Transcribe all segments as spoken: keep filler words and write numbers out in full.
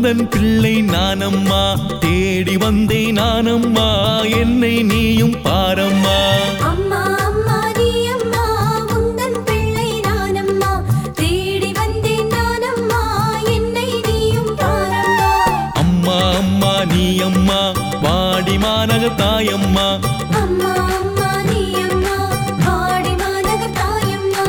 உந்தன் பிள்ளை நானம்மா, தேடி வந்தேன் நானம்மா, என்னை நீயும் பாரம்மா. அம்மா அம்மா நீ அம்மா, உந்தன் பிள்ளை நானம்மா, தேடி வந்தேன் நானம்மா, என்னை நீயும் பாரம்மா. அம்மா அம்மா நீ அம்மா, வாடி மாநக தாயம்மா. அம்மா அம்மா நீ அம்மா, வாடி மாநக தாயம்மா.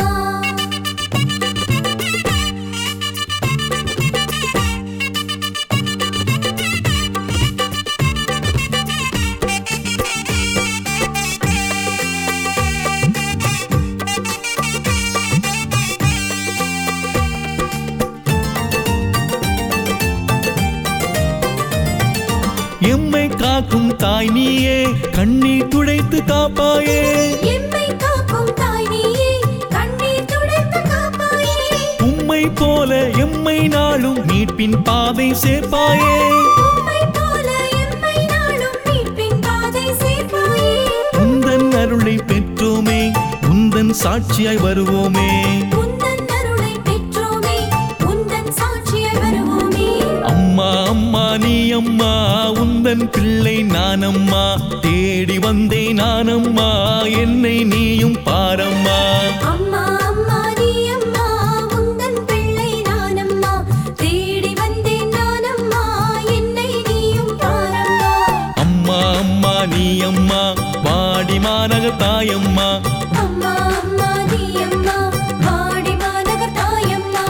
எம்மை காக்கும் தாய் நீயே, கண்ணீர் துடைத்து காப்பாயே. எம்மை காக்கும் தாய் நீயே, கண்ணீர் துடைத்து காப்பாயே. உம்மை போல எம்மை நாளும் மீட்பின் பாதை சேர்ப்பாயே. உம்மை போல எம்மை நாளும் மீட்பின் பாதை சேர்ப்பாயே. உந்தன் அருளை பெற்றோமே, உந்தன் சாட்சியாய் வருவோமே. உந்தன் அருளை பெற்றோமே, உந்தன் சாட்சியாய் வருவோமே. அம்மா அம்மா நீ அம்மா, உந்தன் பிள்ளை நானம்மா, தேடி வந்தேன் நானம்மா, என்னை நீயும் பாரம்மா. அம்மா அம்மா நீ அம்மா, உந்தன் பிள்ளை நானம்மா, தேடி வந்தேன் நானம்மா, என்னை நீயும் பாரம்மா. அம்மா அம்மா நீ அம்மா, வாடி மாநக தாயம்மா. அம்மா அம்மா நீ அம்மா, வாடி மாநக தாயம்மா.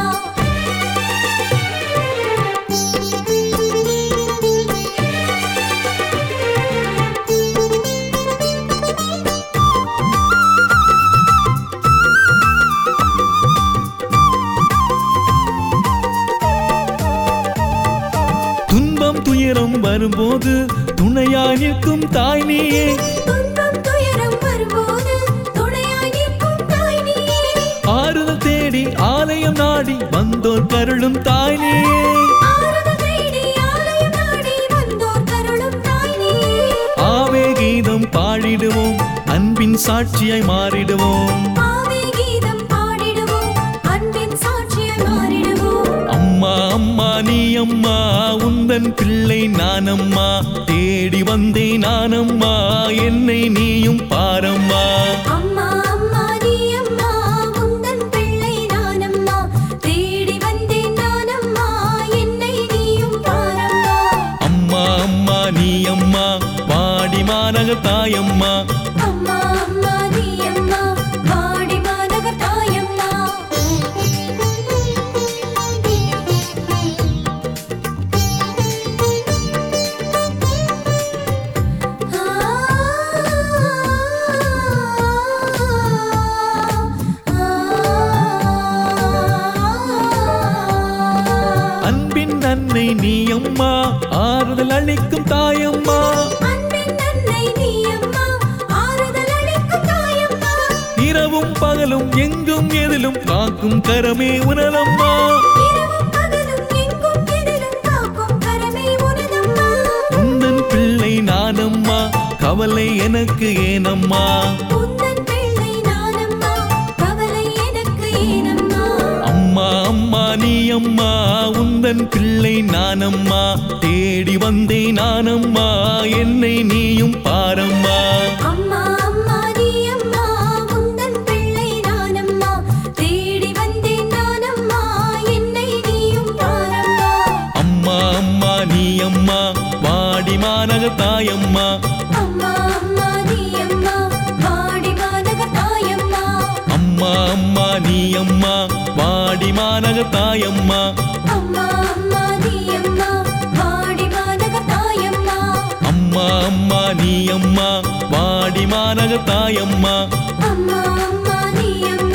துன்பம் துயரம் வரும்போது துணையாய் நிற்கும் தாய் நீயே. துன்பம் துயரம் வரும்போது துணையாய் நிற்கும் தாய் நீயே. ஆறுதல் தேடி ஆலயம் நாடி வந்தோர் கருளும் தாய் நீயே. ஆறுதல் தேடி ஆலயம் நாடி வந்தோர் கருளும் தாய் நீயே. ஆவே கீதம் பாடிடுவோம், அன்பின் சாட்சியாய் மாறிடுவோம். ஆவே கீதம் பாடிடுவோம், அன்பின் சாட்சியாய் மாறிடுவோம். அம்மா அம்மா நீ அம்மா, உந்தன் பிள்ளை நானம்மா, தேடி வந்தேன் நானம்மா, என்னை நீயும் பாரம்மா. அம்மா அம்மா நீ அம்மா, உந்தன் பிள்ளை நானம்மா, தேடி வந்தேன் நானம்மா, என்னை நீயும் பாரம்மா. அம்மா அம்மா நீ அம்மா, வாடி மாநக தாயம்மா. அம்மா அம்மா நீ அம்மா, வாடி மாநக தாயம்மா. அன்பின் அன்னை நீ அம்மா, ஆறுதல் அளிக்கும் தாயம்மா. அன்பின் அன்னை நீ அம்மா, ஆறுதல் அளிக்கும் தாயம்மா. இரவும் பகலும் எங்கும் எதிலும் காக்கும் கரமே உனதம்மா. இரவும் பகலும் எங்கும் எதிலும் காக்கும் கரமே உனதம்மா. உந்தன் பிள்ளை நானம்மா, கவலை எனக்கு ஏனம்மா. உந்தன் பிள்ளை நானம்மா, கவலை எனக்கு ஏனம்மா. அம்மா அம்மா நீ அம்மா, உந்தன் பிள்ளை நானம்மா, தேடி வந்தேன் நானம்மா, என்னை நீயும் பாரம்மா. அம்மா அம்மா நீ அம்மா, உந்தன் பிள்ளை நானம்மா, தேடி வந்தேன் நானம்மா, என்னை நீயும் பாரம்மா. அம்மா அம்மா நீ அம்மா, வாடி மாநக தாயம்மா. அம்மா அம்மா நீ அம்மா, வாடி மாநக தாயம்மா. அம்மா அம்மா நீ அம்மா, வாடி மாநக தாயம்மா. அம்மா அம்மா நீ அம்மா, வாடி மாநக தாயம்மா. அம்மா அம்மா நீ அம்மா, வாடி மாநக தாயம்மா. அம்மா அம்மா நீ அம்மா,